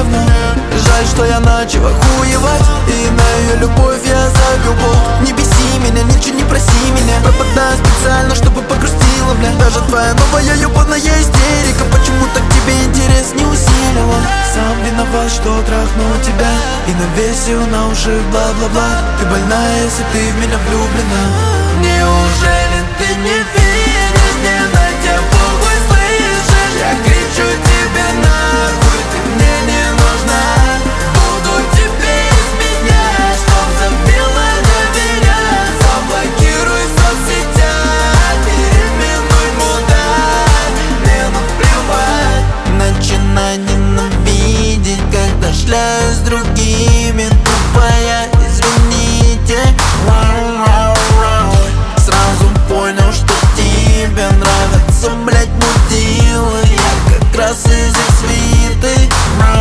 давно. Жаль, что я начал охуевать, и на ее любовь я забил болт. Не беси меня, ничего не проси меня, пропадаю специально, чтобы погрустила, бля. Даже твоя новая ёбаная истерика почему-то к тебе интерес не усилила. Сам виноват, что трахнул тебя и навесил на уши бла-бла-бла. Ты больная, если ты в меня влюблена. Неужели ты не видишь, мне на тебя похуй, слышишь? Я кричу тебе нахуй, ты мне не нужна. Буду тебе изменять, чтоб забила на меня. Заблокируй в соцсетях, переименуй мудак. Мне наплевать. Начинай ненавидеть, когда шляюсь с другими. Тупая, извините. Сразу понял, что тебе нравятся, блять, мудилы. Я как раз из их свиты.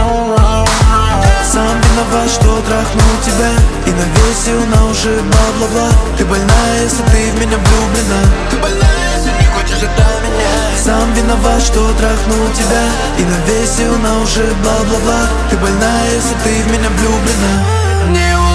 Сам виноват, что трахнул тебя и навесил на уши бла-бла-бла. Ты больная, если ты в меня влюблена. Ты больная, если не хочешь от меня. Сам виноват, что трахнул тебя и навесил на уши бла-бла-бла. Ты больная, если ты в меня влюблена.